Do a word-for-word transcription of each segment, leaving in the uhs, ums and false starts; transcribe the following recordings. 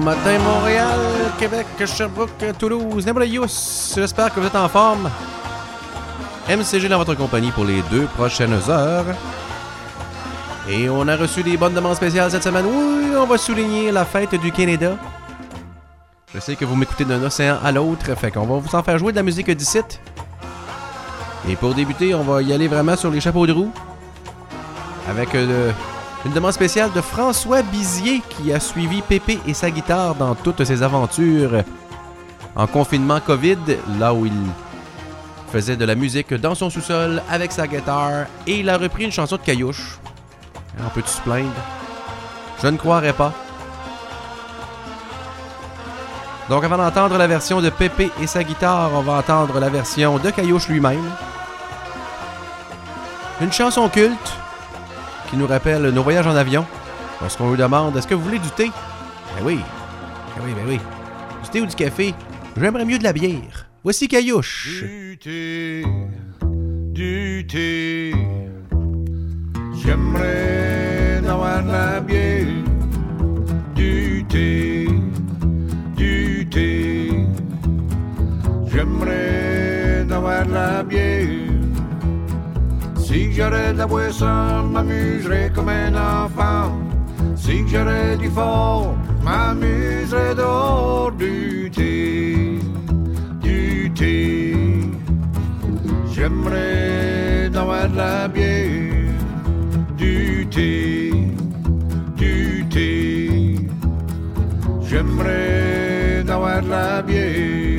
matin, Montréal, Québec, Sherbrooke, Toulouse, Nébrayus. J'espère que vous êtes en forme. M C G dans votre compagnie pour les deux prochaines heures. Et on a reçu des bonnes demandes spéciales cette semaine. Oui, on va souligner la fête du Canada. Je sais que vous m'écoutez d'un océan à l'autre, fait qu'on va vous en faire jouer de la musique d'ici. Et pour débuter, on va y aller vraiment sur les chapeaux de roue. Avec euh, une demande spéciale de François Bizier qui a suivi Pépé et sa guitare dans toutes ses aventures en confinement COVID, là où il faisait de la musique dans son sous-sol avec sa guitare et il a repris une chanson de Caillouche. On peut-tu se plaindre? Je ne croirais pas. Donc avant d'entendre la version de Pépé et sa guitare, on va entendre la version de Caillouche lui-même. Une chanson culte qui nous rappelle nos voyages en avion. Lorsqu'on lui demande « Est-ce que vous voulez du thé? » Ben oui. Ben oui, ben oui. Du thé ou du café? J'aimerais mieux de la bière. Voici Caillouche. Du thé, du thé. J'aimerais avoir de la bière. Du thé, du thé. J'aimerais avoir de la bière. Si j'aurais de la boisson, m'amuserais comme un enfant. Si j'aurais du fort, m'amuserais dehors. Du thé, du thé. J'aimerais avoir de la bière. Du thé, du thé. J'aimerais avoir de la bière.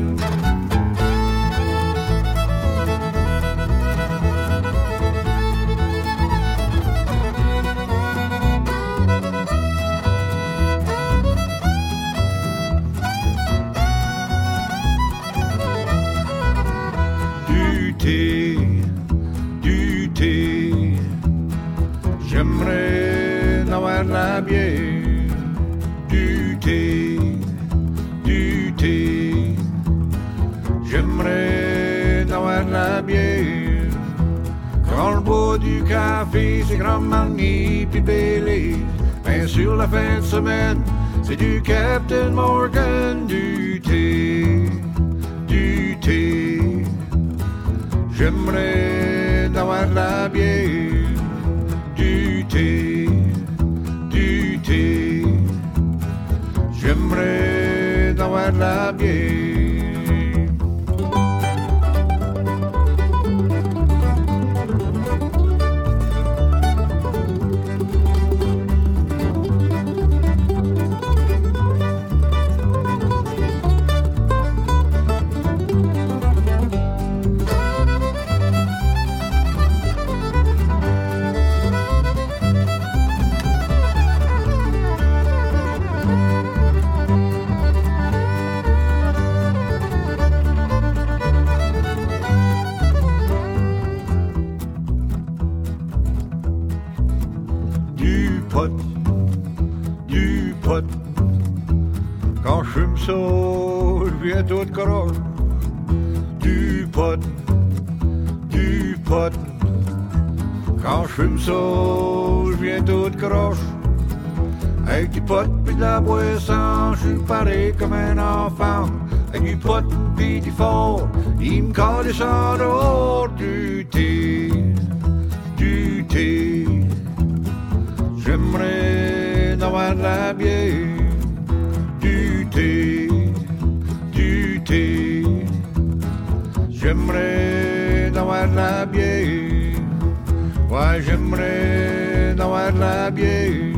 Du thé, du thé. J'aimerais avoir de la bière. Du thé, du thé. J'aimerais avoir de la bière. Quand le bois du café, c'est Grand Marnier pis Baileys. Ben sur la fin de semaine, c'est du Captain Morgan. Du thé, du thé. J'aimerais avoir de la bière. Du thé, du thé. J'aimerais avoir de la bière. Du pot, quand je fume ça, je viens tout croche. Du pot, du pot, quand je fume ça, je viens tout croche. Avec du pot pis de la boisson, je suis pareil comme un enfant. Avec du pot pis du fort, il me colle sans dehors. Du thé, du thé. J'aimerais avoir de la bière. Du thé, du thé. J'aimerais avoir de la bière. Ouais, j'aimerais avoir de la bière.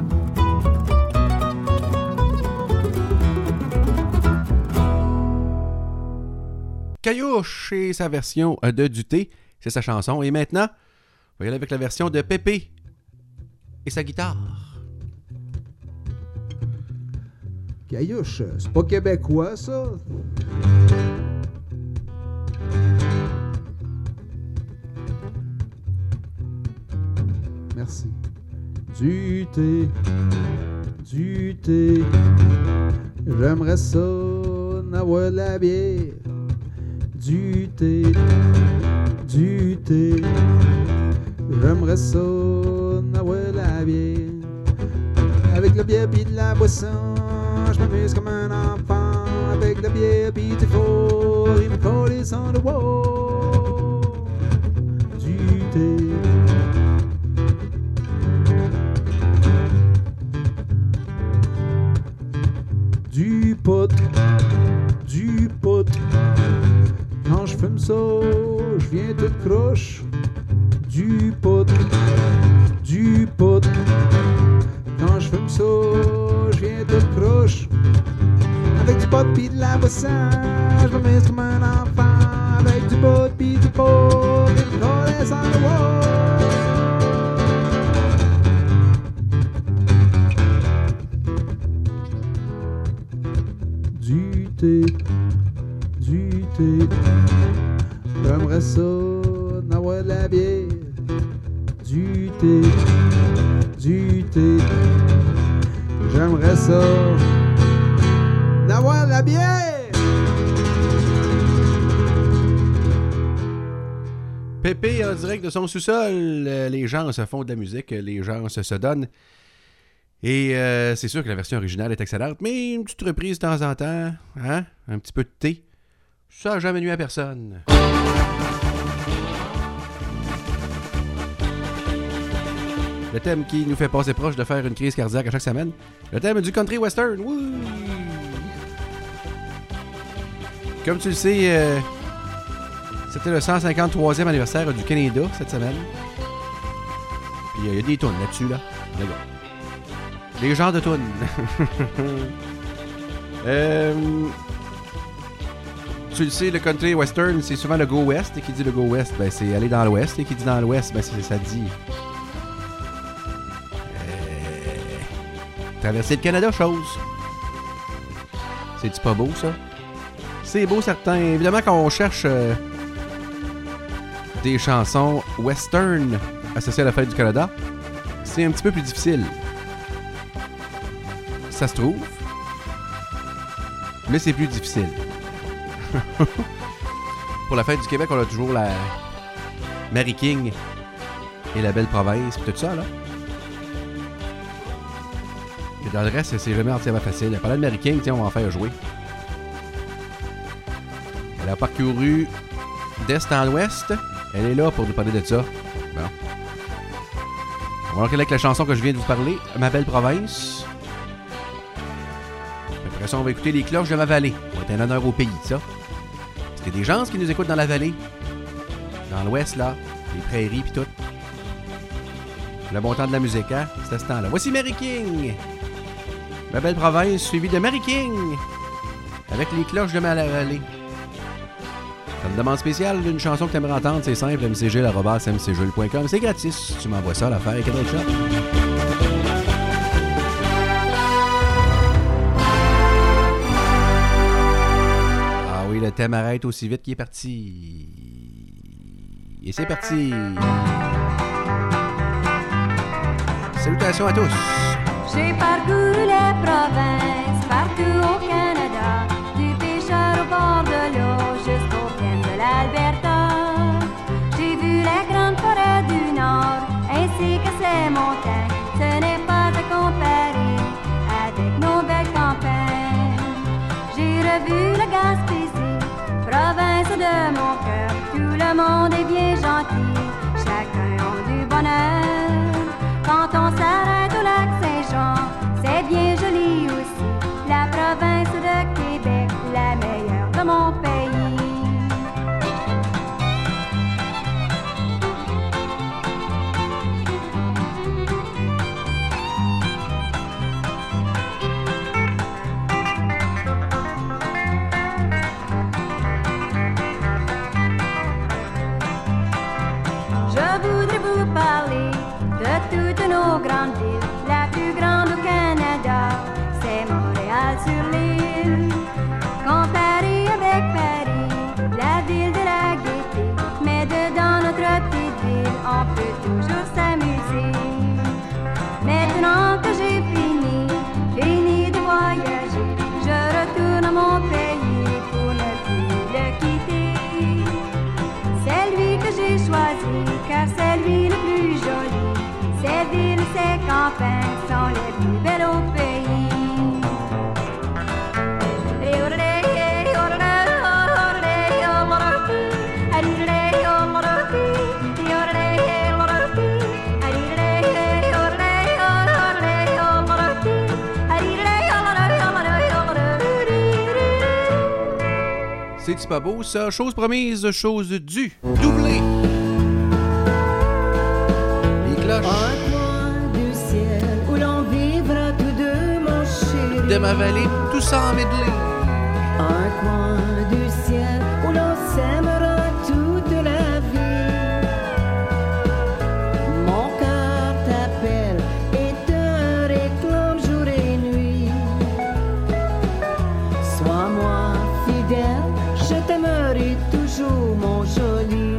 Caillouche et sa version de Du thé, c'est sa chanson. Et maintenant, on va y aller avec la version de Pépé et sa guitare. Caillouche, c'est pas québécois, ça? Merci. Du thé, du thé, j'aimerais ça n'avoir la bière. Du thé, du thé, j'aimerais ça n'avoir la bière. Avec le bière pis de la boisson, je m'amuse comme un enfant avec de la bière pis du four. Il me colle sans le wall. Du thé. Du pot, du pot. Quand je fume ça, je viens tout croche. Du pot, du pot. Quand je fume ça, je viens tout croche. Avec du pot pis de la boisson, je m'amuse comme un enfant. Avec du pot pis du pot, et me coller sans le wall. Du thé, du thé. J'aimerais ça d'avoir de la bière. Du thé, du thé. J'aimerais ça d'avoir de la bière. Pépé en direct de son sous-sol. Euh, les gens se font de la musique, les gens se, se donnent. Et euh, c'est sûr que la version originale est excellente, mais une petite reprise de temps en temps, hein? Un petit peu de thé, ça n'a jamais nuit à personne. Le thème qui nous fait passer proche de faire une crise cardiaque à chaque semaine. Le thème du country western, oui! Comme tu le sais, euh, c'était le cent cinquante-troisième anniversaire du Canada cette semaine. Puis il euh, y a des tunes là-dessus, là. Regarde. Les genres de tunes. euh, tu le sais, le country western, c'est souvent le go west. Et qui dit le go west, ben, c'est aller dans l'ouest. Et qui dit dans l'ouest, ben, c'est, ça dit euh, traverser le Canada, chose. C'est-tu pas beau, ça? C'est beau, certain. Évidemment, quand on cherche euh, des chansons western associées à la fête du Canada, c'est un petit peu plus difficile. Ça se trouve, mais c'est plus difficile. Pour la fête du Québec, on a toujours la Mary King et la Belle Province, pis tout ça, là. Et dans le reste, c'est jamais entièrement facile. Parlant de Mary King, tiens, on va en faire jouer. Elle a parcouru d'est en ouest. Elle est là pour nous parler de ça. Bon. On va regarder avec la chanson que je viens de vous parler, Ma Belle Province. Après ça, on va écouter les cloches de ma vallée. Ça va être un honneur au pays, ça. Parce qu'il y a des gens qui nous écoutent dans la vallée. Dans l'ouest, là. Les prairies, pis tout. Le bon temps de la musique, hein? C'est à ce temps-là. Voici Mary King. Ma Belle Province, suivie de Mary King. Avec les cloches de ma vallée. T'as une demande spéciale d'une chanson que t'aimerais entendre, c'est simple, m c g arobase m c g point com. C'est gratis. Tu m'envoies ça à l'affaire avec un autre shot. Le thème arrête aussi vite qu'il est parti. Et c'est parti. Salutations à tous. J'ai parcouru les provinces, partout au Canada, du pêcheur au bord de l'eau jusqu'aux plaines de l'Alberta. J'ai vu les grandes forêts du Nord, ainsi que ces montagnes. Ce n'est pas à comparer avec nos belles campagnes. J'ai revu la Gaspésie, province de mon cœur, tout le monde est bien gentil, chacun a du bonheur. Quand on s'arrête au lac Saint-Jean, c'est bien joli aussi, la province de Québec, la meilleure de mon pays. Parler de toutes nos grandes villes, la plus grande au Canada, c'est Montréal sur l'île. Comparé avec Paris, la ville de la gaieté, mais dedans notre petite ville, on peut toujours s'amuser. Maintenant que j'ai fini, fini de voyager, je retourne à mon pays pour ne plus le quitter. C'est lui que j'ai choisi, car c'est lui le plus joli. Ces villes, ces campagnes sont les plus belles au pays. C'est-tu pas beau, ça? Chose promise, chose due. Doublé. Les cloches. Un coin du ciel où l'on vivra tous deux, mon chéri. De ma vallée, tout ça en medley. Un coin du ciel où l'on s'aimera toute la vie. Mon cœur t'appelle et te réclame jour et nuit. Sois-moi fidèle, je t'aimerai toujours, mon joli.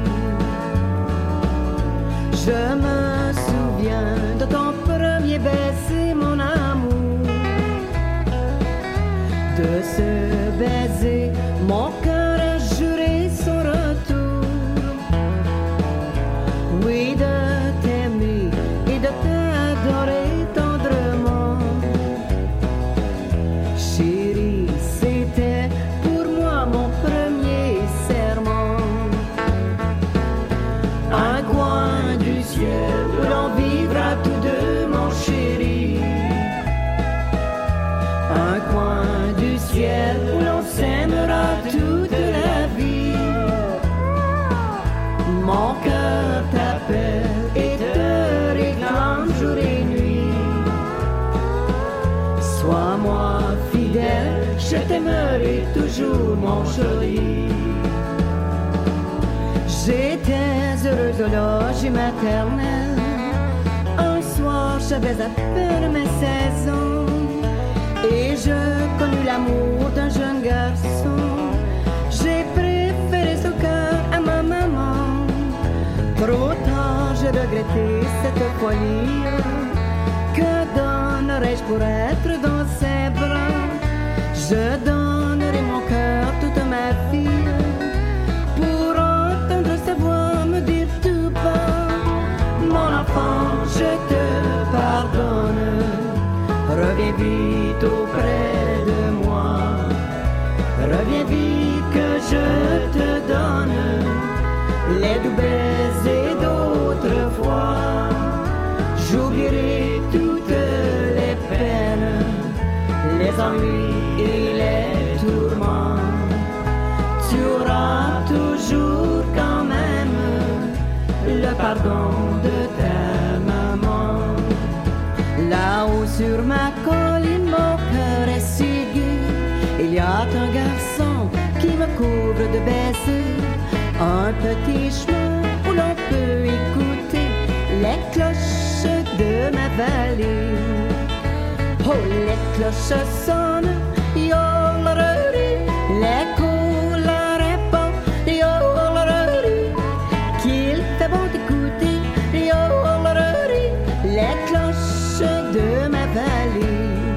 Je me souviens de ton premier baiser, mon amour. De ce baiser, mon cœur a juré son retour. Oui, de t'aimer et de t'adorer tendrement. Chérie, c'était pour moi mon premier serment. Un coin du ciel où l'on vivra tous deux, mon chéri. Un coin du ciel où l'on s'aimera toute la vie. Mon cœur t'appelle et te réclame jour et nuit. Sois-moi fidèle, je t'aimerai toujours, mon joli. J'étais heureuse au logis maternel. Un soir, j'avais à peine mes seize ans. Et je connus l'amour d'un jeune garçon. J'ai préféré son cœur à ma maman. Trop tard, j'ai regretté cette folie. Que donnerais-je pour être dans ses bras? Je donnerai mon cœur toute ma vie pour entendre sa voix me dire tout bas: mon enfant, je te pardonne. Reviens vite auprès de moi. Reviens vite que je te donne les doux baisers d'autrefois. J'oublierai toutes les peines, les ennuis et les tourments. Tu auras toujours quand même le pardon de ta maman. Là-haut sur ma colline, mon cœur est si gai. Il y a un garçon qui me couvre de baisers. Un petit chemin où l'on peut écouter les cloches de ma vallée. Oh, les cloches sonnent, yolereri, l'écho leur répond, yolereri, qu'il fait bon d'écouter, yolereri, les cloches de ma vallée.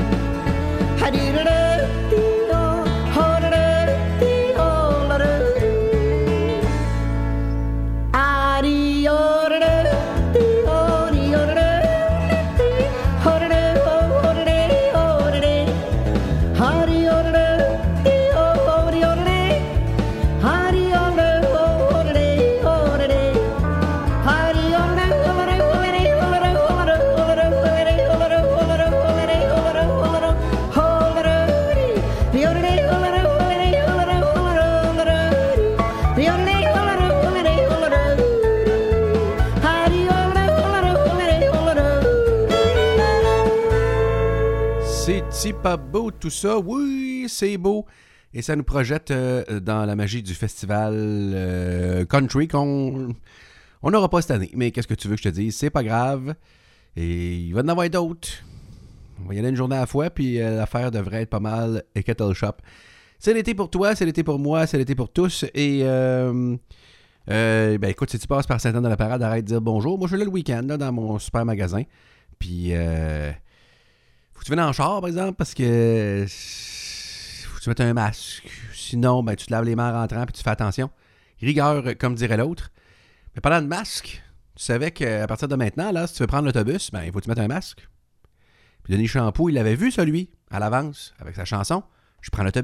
C'est pas beau tout ça? Oui, c'est beau. Et ça nous projette euh, dans la magie du festival euh, country qu'on on n'aura pas cette année. Mais qu'est-ce que tu veux que je te dise? C'est pas grave. Et il va y en avoir d'autres. On va y aller une journée à la fois, puis euh, l'affaire devrait être pas mal et Kettle Shop. C'est l'été pour toi, c'est l'été pour moi, c'est l'été pour tous. Et euh, euh, ben écoute, si tu passes par Sainte-Anne-de-la-Parade, arrête de dire bonjour. Moi, je suis là le week-end, là, dans mon super magasin. Puis... Euh, faut que tu viennes en char, par exemple, parce que faut que tu mettes un masque. Sinon, ben, tu te laves les mains en rentrant puis tu fais attention. Rigueur, comme dirait l'autre. Mais parlant de masque, tu savais qu'à partir de maintenant, là, si tu veux prendre l'autobus, ben, il faut que tu mettes un masque. Puis Denis Champoux, il l'avait vu, ça, lui, à l'avance, avec sa chanson « Je prends l'autobus ».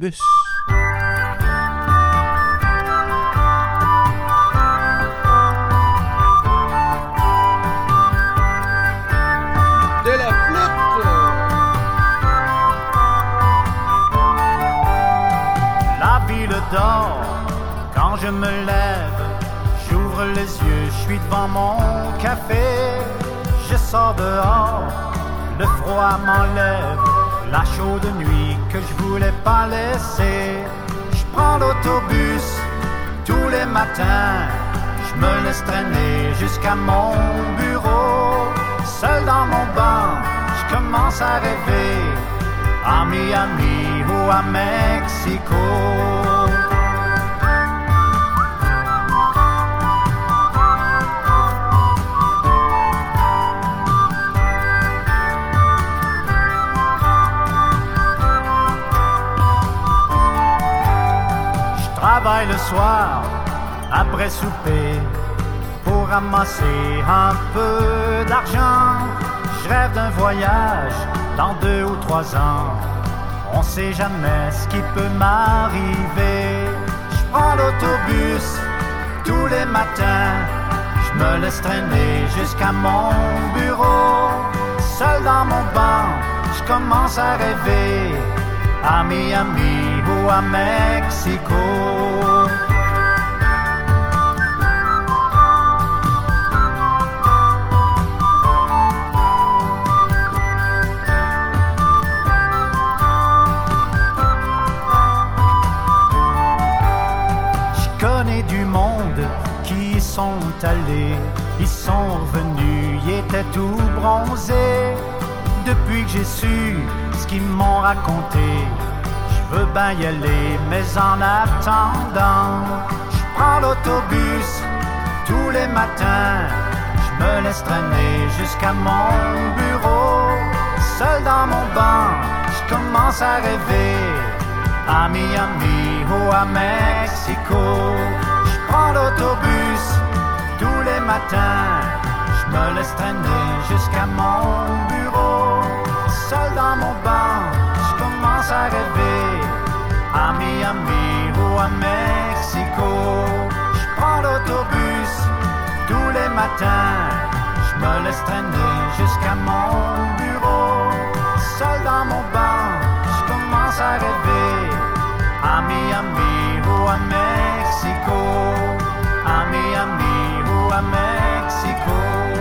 m'endors. Quand je me lève, j'ouvre les yeux, je suis devant mon café. Je sors dehors, le froid m'enlève, la chaude nuit que je voulais pas laisser. Je prends l'autobus tous les matins, je me laisse traîner jusqu'à mon bureau. Seul dans mon banc, je commence à rêver à Miami ou à Mexico. Je travaille le soir après souper pour ramasser un peu d'argent. Je rêve d'un voyage dans deux ou trois ans. On sait jamais ce qui peut m'arriver. Je prends l'autobus tous les matins, je me laisse traîner jusqu'à mon bureau. Seul dans mon banc, je commence à rêver à Miami ou à Mexico. Du monde qui sont allés, ils sont revenus, ils étaient tout bronzés. Depuis que j'ai su ce qu'ils m'ont raconté, je veux bien y aller, mais en attendant, je prends l'autobus tous les matins, je me laisse traîner jusqu'à mon bureau. Seul dans mon banc, je commence à rêver à Miami ou à Mexico. Je prends l'autobus tous les matins, je me laisse traîner jusqu'à mon bureau. Seul dans mon banc, je commence à rêver à Miami ou à Mexico. Je prends l'autobus tous les matins, je me laisse traîner jusqu'à mon bureau. Seul dans mon banc, je commence à rêver à Miami ou à Mexico. À Miami ou à Mexico.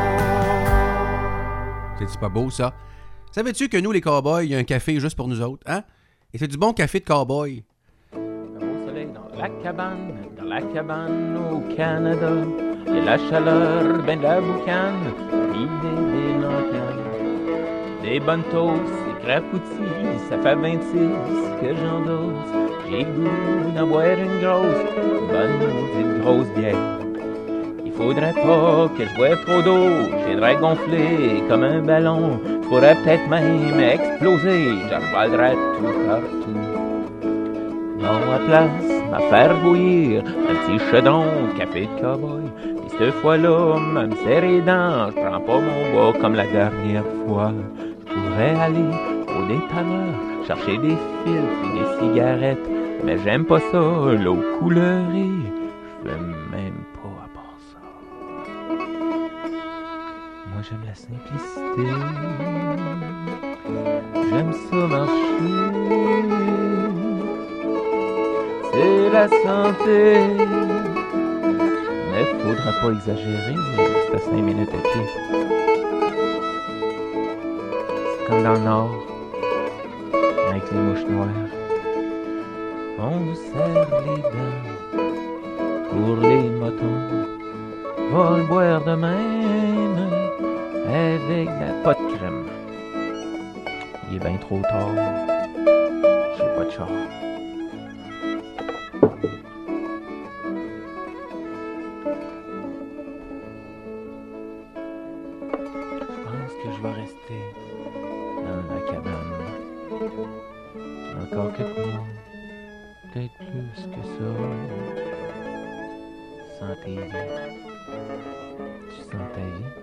C'est-tu pas beau, ça? Savais-tu que nous, les cowboys, il y a un café juste pour nous autres, hein? Et c'est du bon café de cowboy. Au soleil dans la cabane, dans la cabane au Canada, il y a la chaleur, ben de la boucane, l'idée des lanternes. Des bonnes toasts, des crapoutis, ça fait vingt-six que j'endosse. J'ai le goût d'en boire une grosse, bonne maudite grosse bière. Il faudrait pas que je boive trop d'eau, j'aimerais gonfler comme un ballon. Je pourrais peut-être même exploser, j'avalerais tout partout. Non, à place, m'a faire bouillir un petit chaudron de café de cowboy. Pis cette fois-là, m'a me serrer les dents, je prends pas mon bois comme la dernière fois. Je pourrais aller au dépanneur, chercher des fils et des cigarettes, mais j'aime pas ça, l'eau couleurée, je veux même pas à part ça. Moi j'aime la simplicité, j'aime ça marcher, c'est la santé, mais faudra pas exagérer, c'est à cinq minutes à pied. C'est comme dans le Nord, avec les mouches noires. On serre les dents pour les motons. Va le boire de même avec la pas de crème. Il est bien trop tard. J'ai pas de char. Je pense que je vais rester dans la cabane. Encore quelques mois. Peut-être plus que ça. Sans tes vies. Tu sens ta vie?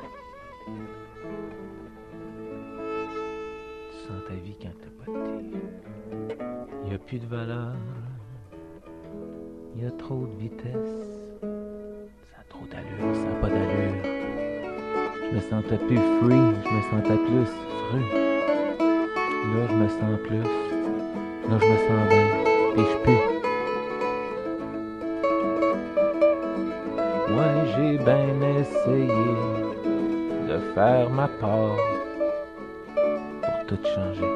Tu sens ta vie quand t'as pas de thé. Il y a plus de valeur. Il y a trop de vitesse. Ça a trop d'allure, ça a pas d'allure. Je me sentais plus free, je me sentais plus fru. Là, je me sens plus. Là, je me sens bien. Et je pue. Moi j'ai bien essayé de faire ma part pour tout changer.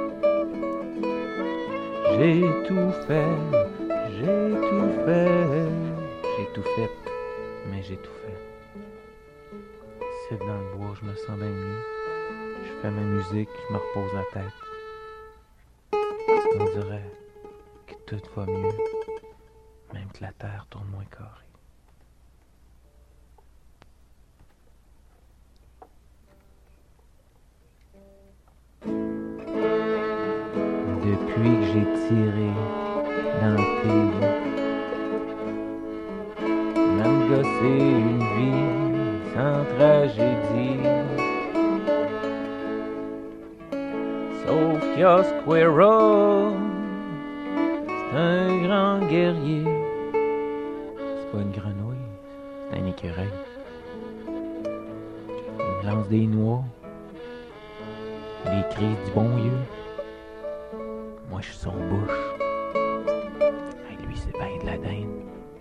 J'ai tout fait, j'ai tout fait, j'ai tout fait, mais j'ai tout fait. C'est dans le bois, je me sens bien mieux. Je fais ma musique, je me repose la tête. On dirait que tout va mieux, même que la terre tourne moins carrée. Depuis que j'ai tiré dans le pays, même gosser une vie sans tragédie. Sauf qu'il y a Squirrel, c'est un grand guerrier. C'est pas une grenouille, c'est un écureuil. Il lance des noix, des cris du bon Dieu. Moi, je suis son bouche. Hey, lui, c'est ben de la dinde.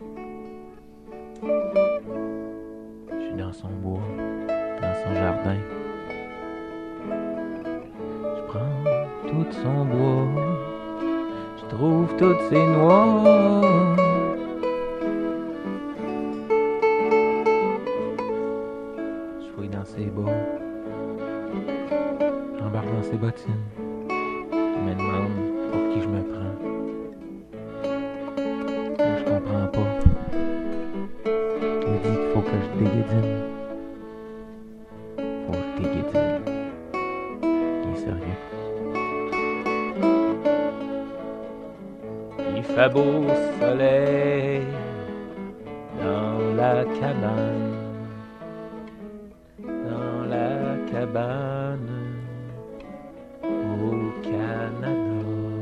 Je suis dans son bois, dans son jardin. Je prends tout son bois. Je trouve toutes ses noix. Je fouille dans ses bas. J'embarque dans ses bottines. Je me demande pour qui je me prends. Moi, je comprends pas. Il dit qu'il faut que je déguédine. Faut que je déguédine. Il est sérieux. Il fait beau soleil dans la cabane. Dans la cabane. Au Canada,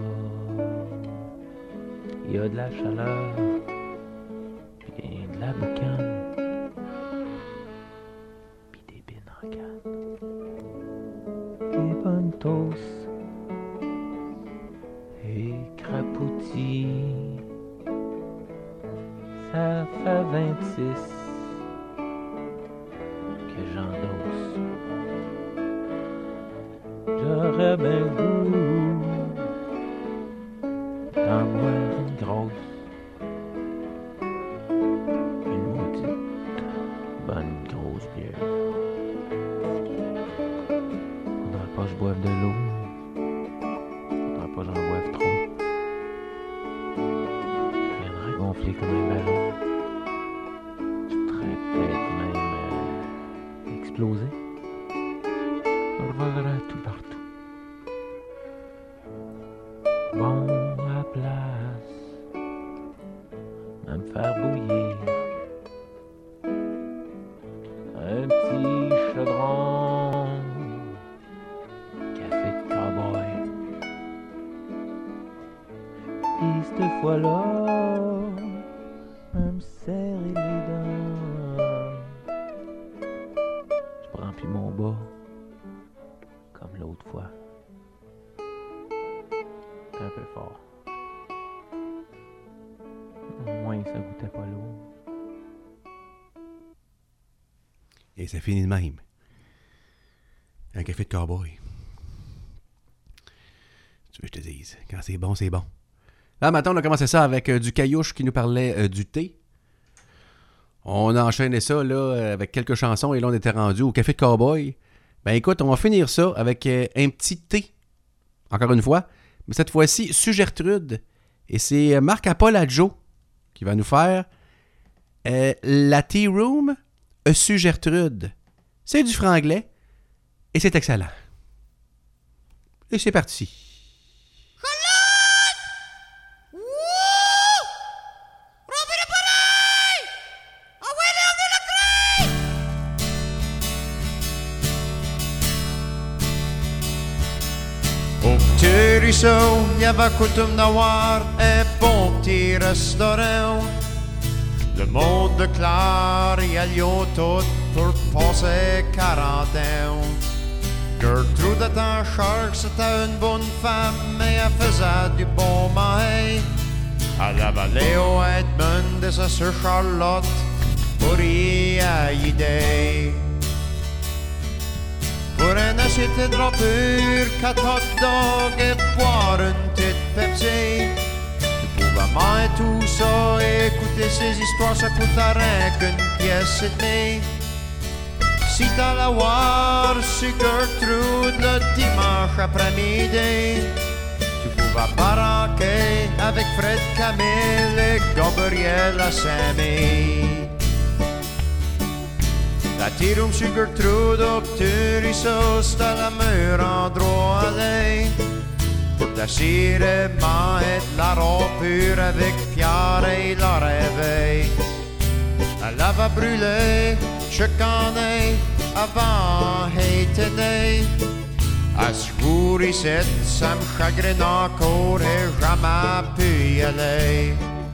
il y a de la chaleur et de la boucane, pis des bines en canne, des bonnes toasts et crapoutis. Ça fait vingt-six que j'endosse. J'aurais bien goût d'en boire une grosse, une maudite bonne grosse bière. Faudrait pas que je boive de l'eau, faudrait pas que j'en boive trop. Je viendrais gonfler comme un ballon. Je serais peut-être même euh, explosé. Je revolerais tout partout. Bon à place, à me faire bouillir un petit chaudron, café de cowboy. Pis cette fois-là, à me serrer les dents. Je prends plus mon bas, comme l'autre fois. Un peu fort. Au moins, ça goûtait pas l'eau. Et ça finit de même. Un café de cowboy. Tu veux que je te dise, quand c'est bon, c'est bon. Là, maintenant, on a commencé ça avec euh, du Caillouche qui nous parlait euh, du thé. On a enchaîné ça là avec quelques chansons et là, on était rendu au café de cowboy. Ben écoute, on va finir ça avec euh, un petit thé. Encore une fois. Mais cette fois-ci, Sugertrude. Et c'est Marc Apolagio qui va nous faire euh, la Tea Room Sugertrude. C'est du franglais et c'est excellent. Et c'est parti. Ruisseau, il y avait coutume d'avoir un bon petit restaurant. Le monde de Clare y allait tout pour passer quarante ans. Gertrude était en charge, c'était une bonne femme, mais elle faisait du bon maïs. Elle avait Léo Edmund et sa sœur Charlotte. pourri à idée. Pour un assiette de dropure, quatre hot dogs et boire une petite Pepsi. Tu pouvais manger tout ça et écouter ces histoires, ça coûtait rien qu'une pièce et demie. Si t'allais voir sur Gertrude le dimanche après-midi, tu pouvais baraquer avec Fred Camille et Gabriel Assami. La tirum sur Gertrude obturi så sta la mur endroit aller. Pour t'assurer ma et la rapure avec Pierre et la réveil. Elle avait brûlé chaque année avant été né. À ce jour ici, ça me chagrine encore et jamais pu y aller.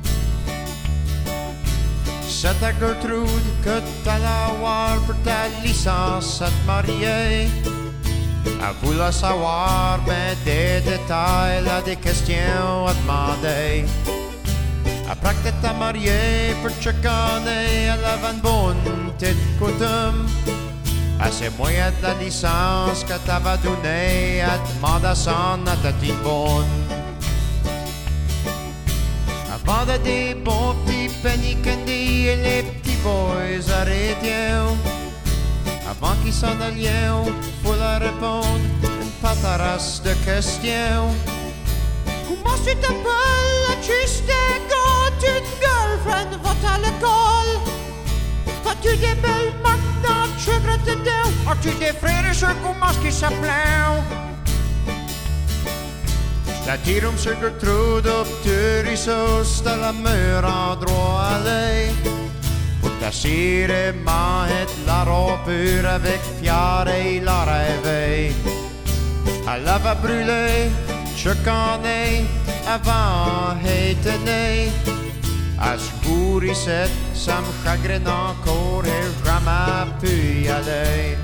C'est à Gertrude que t'allais voir pour ta licence à te marier. Elle voulait savoir ben des détails, elle a des questions à demander. Après que t'es marié pour chaque année, elle avait une bonne petite coutume. Assez moyen de la licence que t'avais donnée, elle demandait ça à ta petite bonne. Avant de des bons petits penny candy et les petits boys arrêtaient. Avant qu'ils s'en allaient, faut leur répondre une patarasse de questions. Comment tu t'appelles? As-tu des gars? Tu une girlfriend? Va-t-elle à l'école? As-tu des belles marques dans le cheveux de dedans? As-tu des frères et sœurs? Comment est-ce qu'ils s'appellent? La tirum sur Gertrude obturi så sta la mur endroit aller. Pour t'assurer ma et la rapure avec Pierre et la réveil. Elle avait brûlé chaque année avant été né. À ce jour ici, ça me chagrine encore et jamais pu y aller.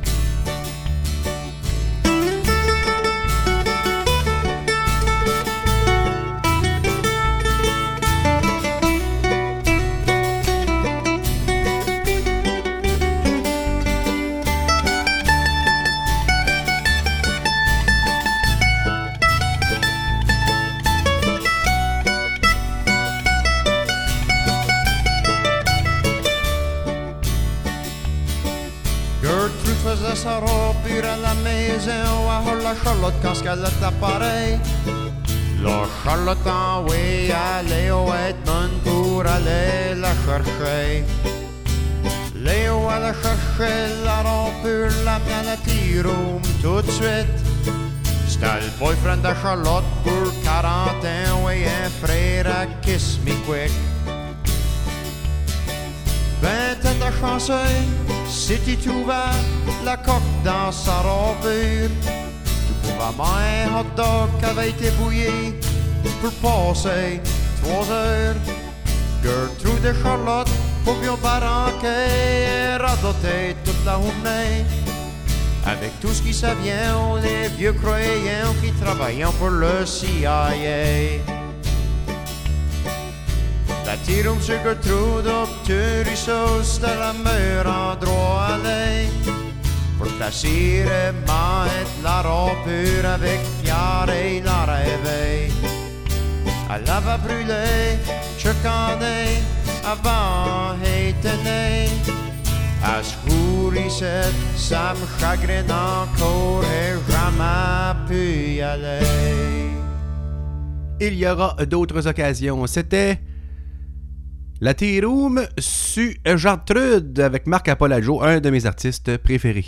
Faisait sa rapure à la maison, à voir la Charlotte quand qu'elle était pareil. La Charlotte envoyait aller au Edmond pour aller la chercher. Léo allait chercher la rapure, l'amenait à la tea-room tout de suite. C'était le boyfriend de Charlotte pour quarante ans, et un frère à Kiss Me Quick. Ben t'étais chanceux si tu trouvais la coque dans sa rapure. Tu pouvais manger un hot dog qui avait été bouilli pour passer trois heures. Gertrude et Charlotte pouvaient baraquer et radoter toute la journée. Avec tout ce qui savient, les vieux croyants qui travaillaient pour le C I A. La tirum sur Gertrude obturi så sta la mur endroit aller. Pour t'assurer ma et la rapure avec Pierre et la réveil. Elle avait brûlé chaque année avant été né. À ce jour ici, ça me chagrine encore et jamais pu y aller. Il y aura d'autres occasions. C'était la Tea Room sur Gertrude avec Marc Apolajo, un de mes artistes préférés.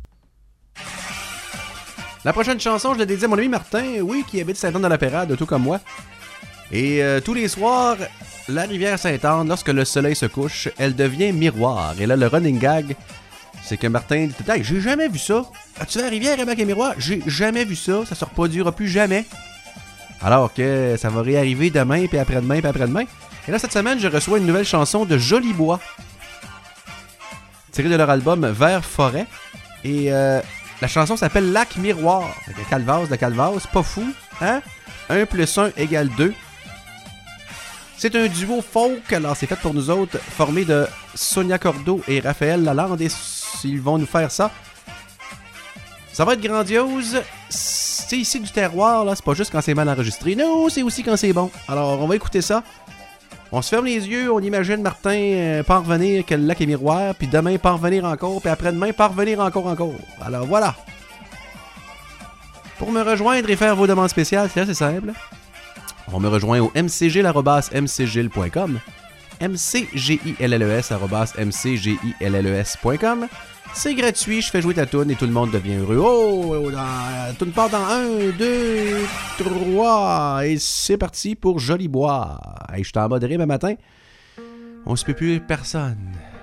La prochaine chanson, je la dédie à mon ami Martin, oui, qui habite Sainte-Anne-de-la-Pérade, tout comme moi. Et euh, tous les soirs, la rivière Sainte-Anne, lorsque le soleil se couche, elle devient miroir. Et là, le running gag, c'est que Martin dit « Hey, j'ai jamais vu ça. As-tu vu la rivière avec un miroir? J'ai jamais vu ça. Ça se reproduira plus jamais. » Alors que ça va réarriver demain, puis après-demain, puis après-demain. Et là, cette semaine, je reçois une nouvelle chanson de Jolibois, tirée de leur album Vert Forêt. Et euh, la chanson s'appelle Lac Miroir. Avec Calvas de Calvas, pas fou, hein? un plus un égale deux. C'est un duo folk, alors c'est fait pour nous autres, formé de Sonia Cordeau et Raphaël Lalande. Et ils vont nous faire ça. Ça va être grandiose. C'est ici du terroir, là. C'est pas juste quand c'est mal enregistré. Non, c'est aussi quand c'est bon. Alors, on va écouter ça. On se ferme les yeux, on imagine Martin euh, parvenir que le lac est miroir, puis demain parvenir encore, puis après-demain parvenir encore encore. Alors voilà. Pour me rejoindre et faire vos demandes spéciales, c'est assez simple. On me rejoint au m c g i l arobase m c g i l point com, m c g i l l e s arobase m c g i l l e s point com. C'est gratuit, je fais jouer ta toune et tout le monde devient heureux. Oh, dans, tout part dans un, deux, trois, et c'est parti pour Jolibois. Hey, je suis en mode rime un matin. On se peut plus personne.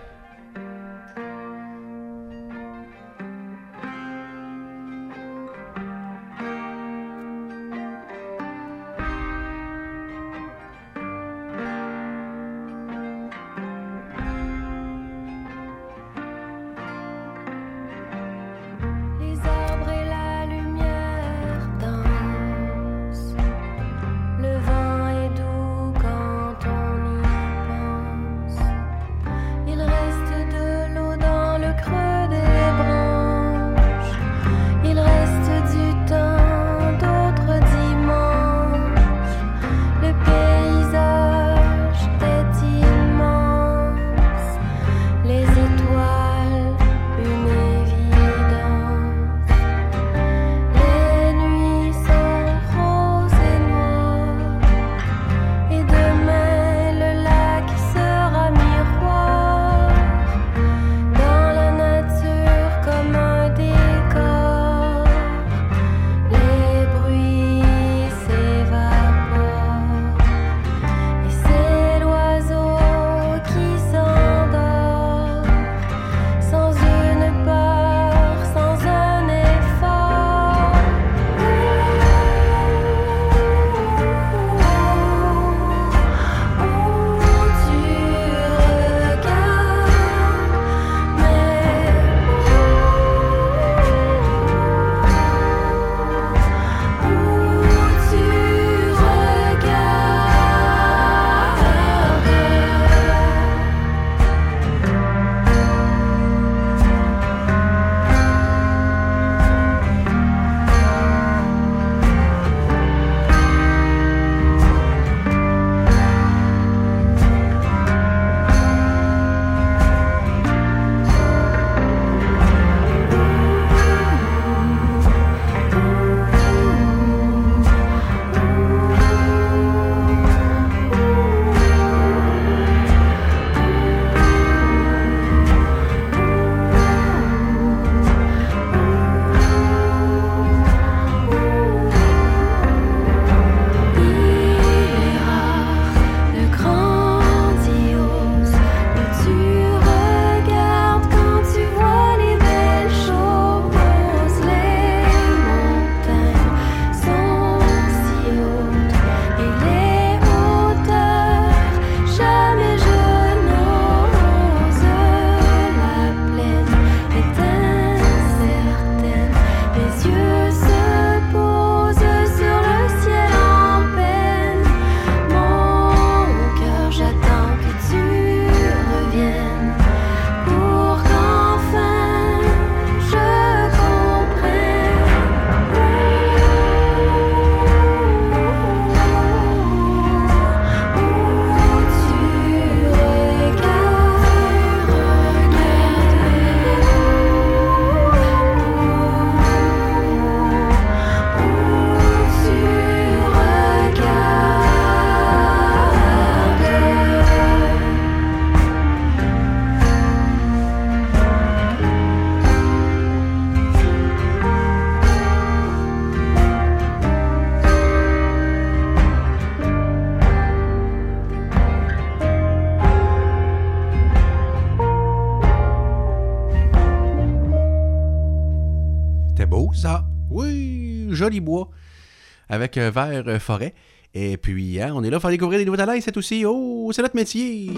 Jolibois avec euh, Vert euh, Forêt. Et puis, hein, on est là pour faire découvrir des nouveaux talents, c'est aussi, oh, c'est notre métier.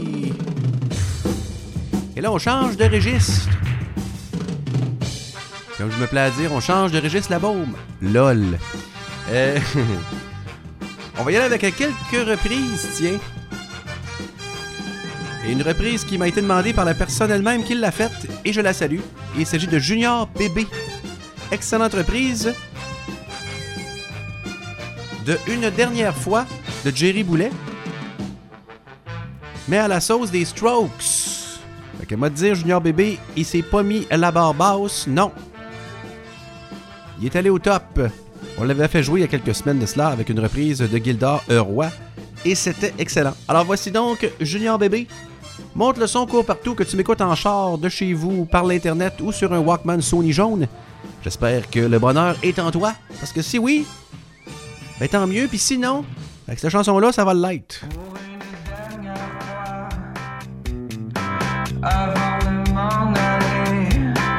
Et là, on change de registre. Comme je me plais à dire, on change de registre la baume. Lol. Euh, on va y aller avec quelques reprises, tiens. Et une reprise qui m'a été demandée par la personne elle-même qui l'a faite, et je la salue. Il s'agit de Junior Bébé. Excellente reprise de Une dernière fois de Jerry Boulet, mais à la sauce des Strokes. Fait que moi de dire, Junior Bébé, il s'est pas mis à la barre basse, non. Il est allé au top. On l'avait fait jouer il y a quelques semaines de cela avec une reprise de Gildor Roy, et c'était excellent. Alors voici donc Junior Bébé. Monte le son, court partout, que tu m'écoutes en char, de chez vous, par l'internet ou sur un Walkman Sony jaune. J'espère que le bonheur est en toi, parce que si oui, ben tant mieux, puis sinon, avec cette chanson-là, ça va l'être. Avant de m'en aller,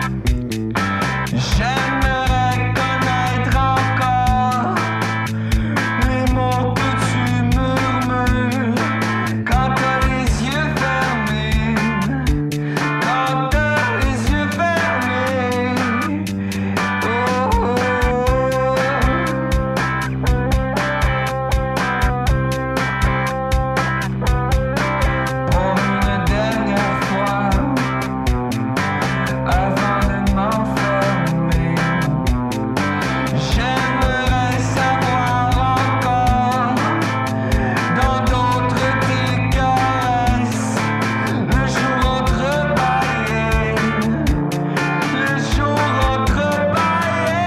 j'aimerais connaître encore les mots que tu murmures quand t'as les yeux fermés, quand t'as les yeux fermés. Oh, oh, oh. Pour une dernière fois, avant de m'enfermer, j'aimerais savoir encore dans d'autres tes caresses, le jour entrebâillé, le jour entrebâillé.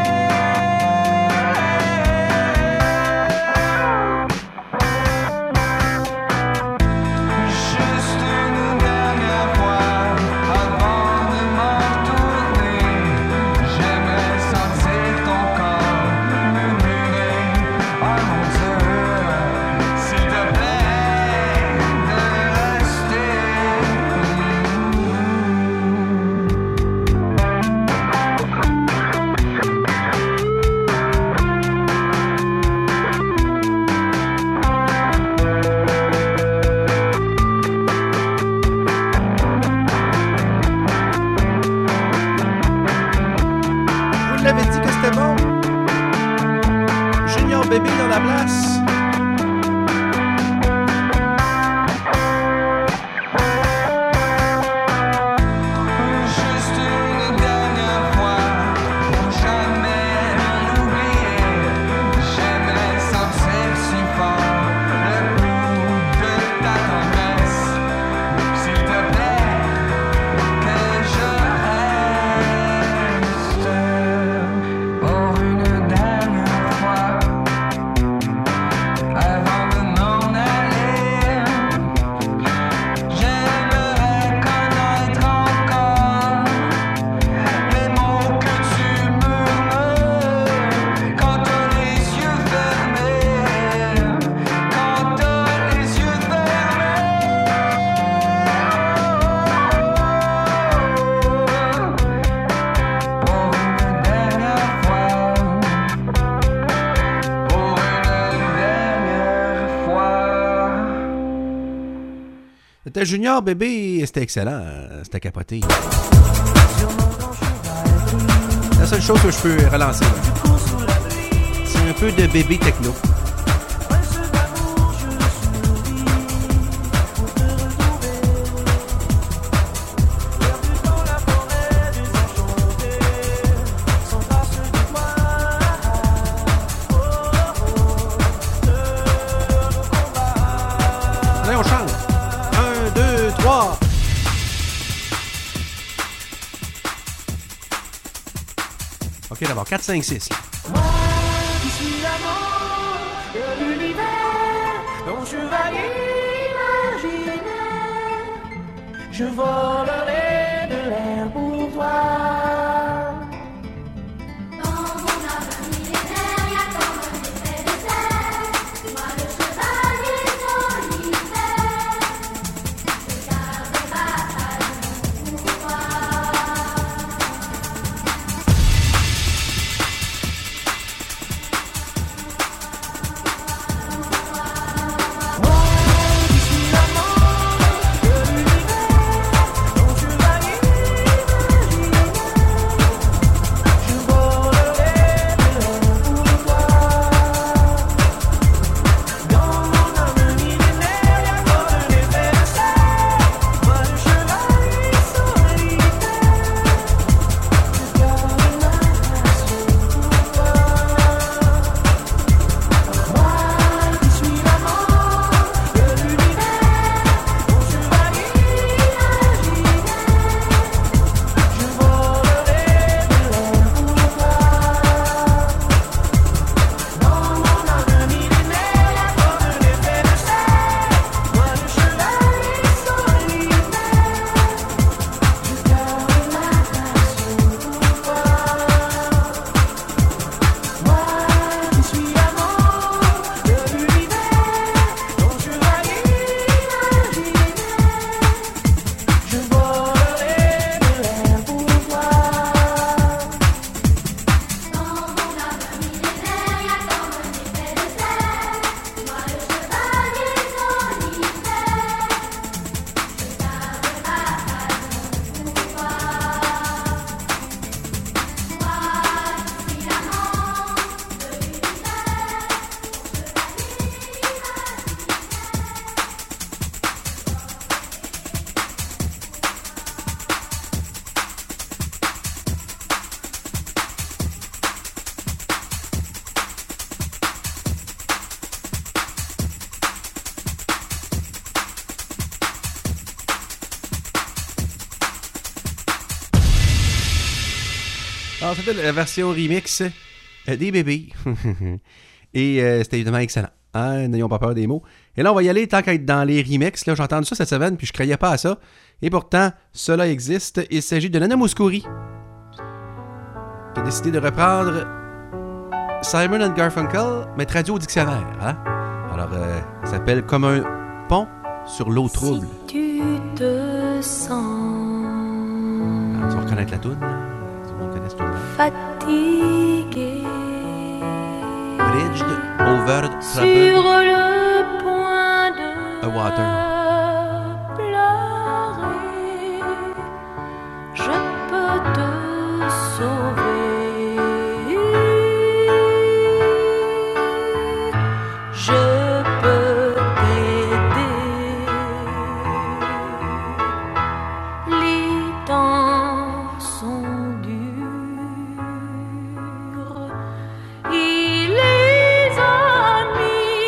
Juste une dernière fois, avant de m'en tourner, j'aimerais sentir ton corps murmurer: oh mon Dieu, s'il te plaît, de rester. Je vous l'avais dit que c'était bon. Junior Bébé dans la place. Juste une dernière fois, pour jamais l'oublier. J'aimerais sentir si fort le goût de ta tendresse. S'il te plaît, que je reste pour une dernière fois, avant de m'en aller. J'aimerais connaître encore les mots que tu murmures quand t'as les yeux fermés, quand t'as les yeux fermés. Pour une dernière fois, pour une dernière fois. C'était Junior Bébé, c'était excellent, c'était capoté. La seule chose que je peux relancer, là, c'est un peu de bébé techno. Allez, on chante. Un, deux, trois. Ok, d'abord, quatre, cinq, six. là. Je suis l'amour de l'univers dont je vais imaginer. Je volerai de l'air pour toi. Dans mon âme millénaire, y'a comme un effet de serre. Moi le chevalier solitaire, je garde bataille pour toi. Je suis l'amour de l'univers dont Alors, c'était la version remix euh, des bébés. Et euh, c'était évidemment excellent. Hein? N'ayons pas peur des mots. Et là, on va y aller tant qu'à être dans les remixes. Là, j'ai entendu ça cette semaine, puis je croyais pas à ça. Et pourtant, cela existe. Il s'agit de Nana Mouskouri, qui a décidé de reprendre Simon and Garfunkel, mais traduit au dictionnaire. Hein? Alors, euh, ça s'appelle Comme un pont sur l'eau trouble. Si tu te sens Alors, tu vas reconnaître la toune, là. Tout le monde connaît cette toune. fatigué Bridged over sur troubled le point de a water. pleurer, je peux te sauver. Je peux t'aider. Les temps sont durs et les amis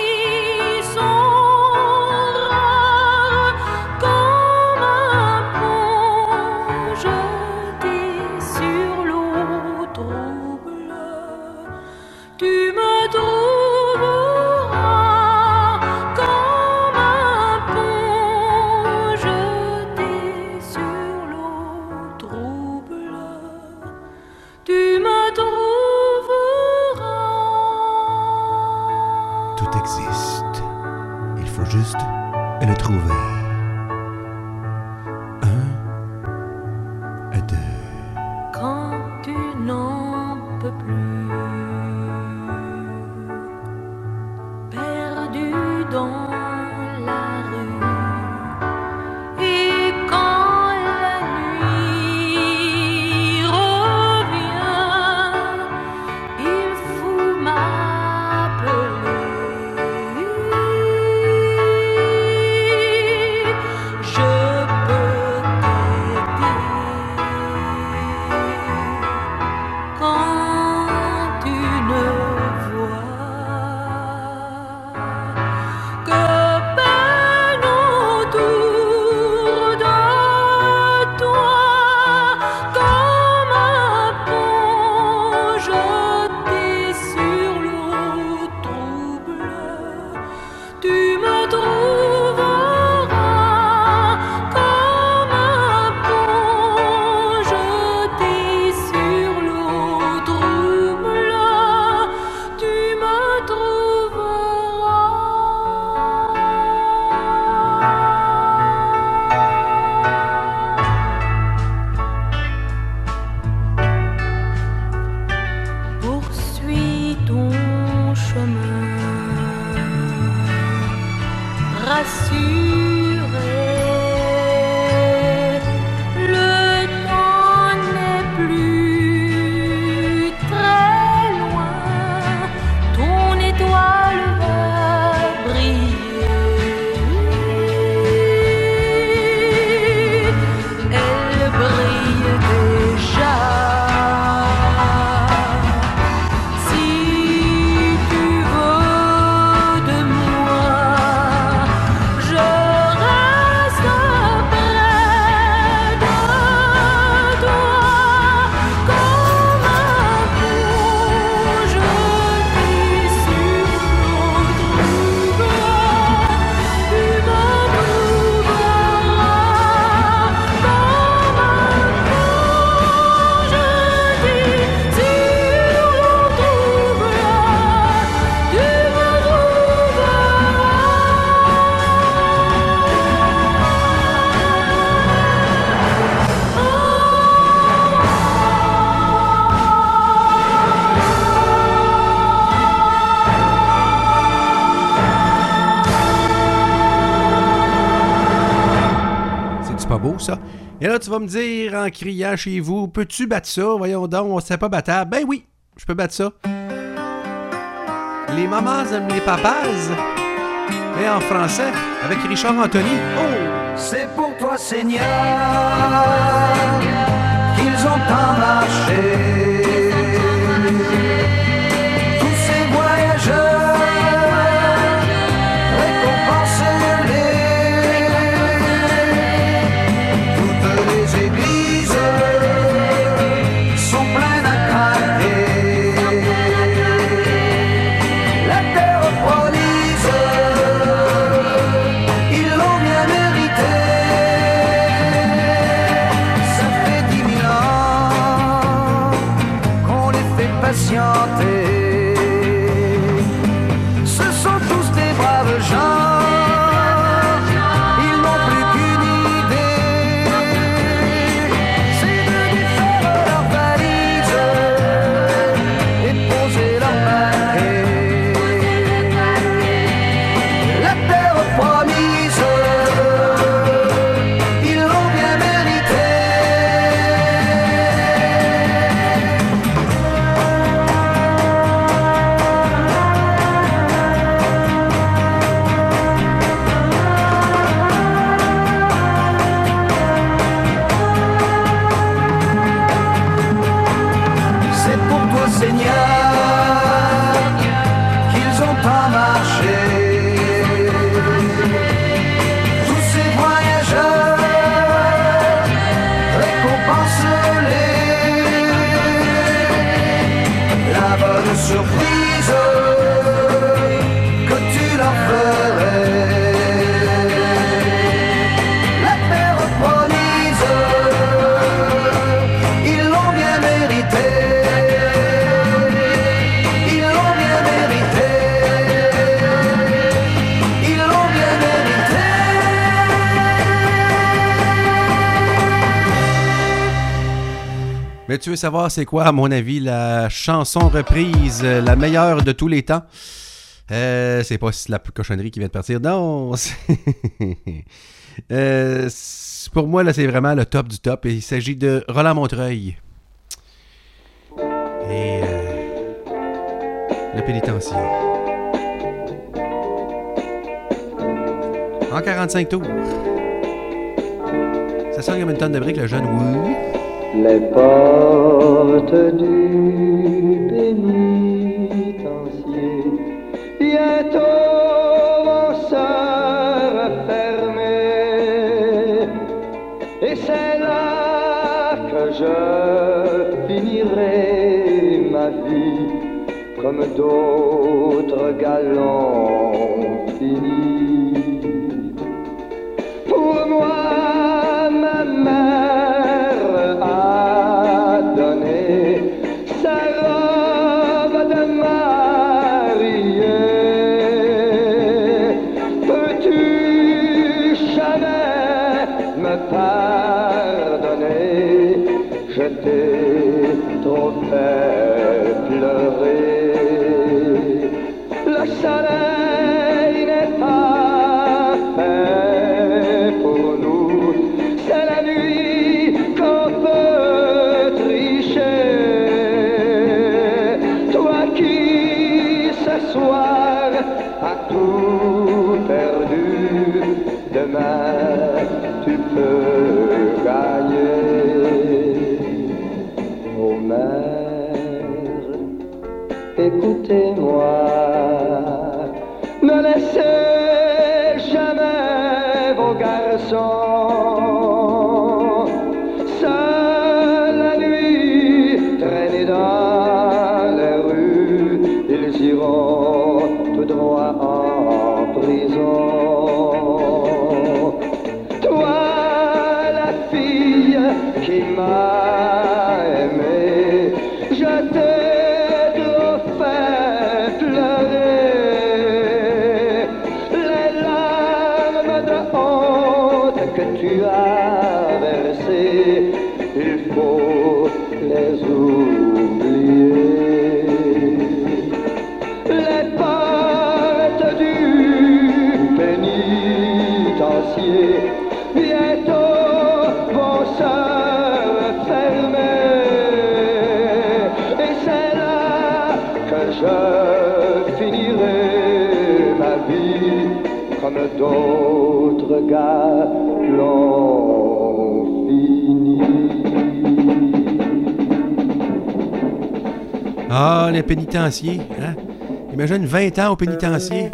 sont rares comme un pont jeté sur l'eau trouble. Tu me trouveras comme un pont jeté sur l'eau trouble. Tu me trouveras. Tout existe. Il faut juste le trouver. Un, deux. Quand tu n'en peux plus, perdu dans la rue, et quand la nuit revient, il faut m'appeler. Je peux t'aider. Quand tu ne vois que peine autour de toi, comme un pont jeté sur l'eau trouble, tu me trouveras comme un pont jeté sur l'eau trouble, tu me trouveras. Poursuis ton chemin, rassuré. Le temps n'est plus très loin, ton étoile va briller. Elle brille déjà. Si tu veux de moi, je reste près de toi, comme un pont jeté sur l'eau trouble. Tu me trouveras comme un pont jeté sur l'eau trouble. Tu me trouveras. C'est-tu pas beau, ça? Et là, tu vas me dire en criant chez vous, peux-tu battre ça? Voyons donc, c'est pas battable. Ben oui, je peux battre ça. Les mamans aiment les papas, mais en français, avec Richard Anthony. Oh! C'est pour toi, Seigneur, qu'ils ont tant marché. Tous ces voyageurs, récompensez-les. Toutes les églises sont pleines à Mais tu veux savoir c'est quoi, à mon avis, la chanson reprise euh, la meilleure de tous les temps? Euh, c'est pas la cochonnerie qui vient de partir. Non! C'est... euh, c'est... Pour moi, là, c'est vraiment le top du top. Et il s'agit de Roland Montreuil. Et... Euh, le pénitencier. En quarante-cinq tours. Ça sonne comme une tonne de briques, le jeune, oui. Les portes du pénitencier bientôt vont se refermer, et c'est là que je finirai ma vie comme d'autres galants finis. Pour moi, ma mère a donné sa robe de mariée. Peux-tu jamais me pardonner? Je t'ai trop fait pleurer. Le soleil n'est pas fait pour nous, c'est la nuit qu'on peut tricher. Toi qui ce soir as tout perdu, demain tu peux gagner. Oh mère, écoutez-moi, ne laissez jamais vos garçons seuls la nuit traîner dans les rues. Ils iront tout droit en prison. Toi, la fille qui m'a aimé, je t'ai trop fait pleurer. Les larmes de honte que tu as versées, il faut les oublier. Les portes du pénitencier bientôt vont se fermer, et c'est là que je finirai ma vie comme d'autres gars l'ont fini. Ah, les pénitenciers, hein? Imagine vingt ans au pénitencier.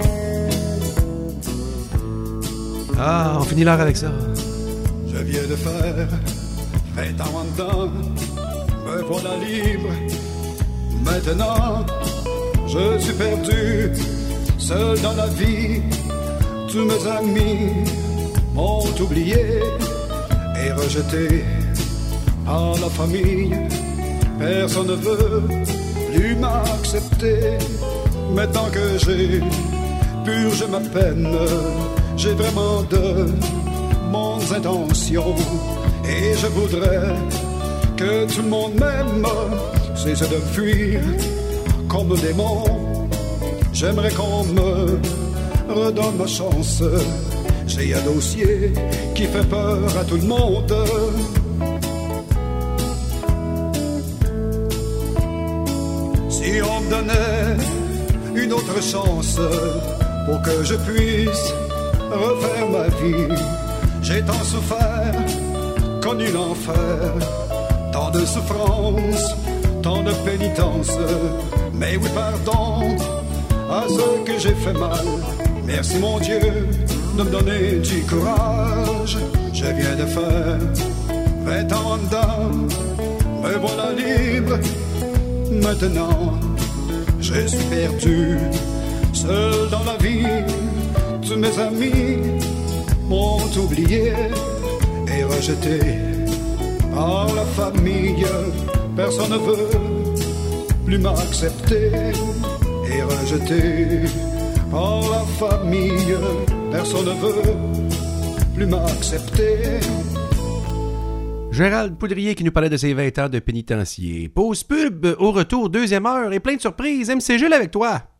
Ah, on finit l'heure avec ça. Je viens de faire vingt ans en dedans, me voilà libre. Maintenant, je suis perdu, seul dans la vie. Tous mes amis m'ont oublié et rejeté par la famille. Personne ne veut plus m'accepter. Maintenant que j'ai purgé ma peine, j'ai vraiment de bonnes intentions, et je voudrais que tout le monde m'aime. Cesse de fuir comme un démon. J'aimerais qu'on me redonne ma chance. J'ai un dossier qui fait peur à tout le monde. Si on me donnait une autre chance pour que je puisse refaire ma vie. J'ai tant souffert, connu l'enfer, tant de souffrance, tant de pénitence. Mais oui, pardon à ceux que j'ai fait mal. Merci mon Dieu de me donner du courage. Je viens de faire vingt ans dedans, me voilà libre. Maintenant, je suis perdu, seul dans la vie. Tous mes amis m'ont oublié et rejeté par la famille. Personne ne veut plus m'accepter et rejeté par la famille. Personne ne veut plus m'accepter Gérald Poudrier qui nous parlait de ses vingt ans de pénitencier. Pause pub, au retour, deuxième heure et plein de surprises. M C Gilles avec toi.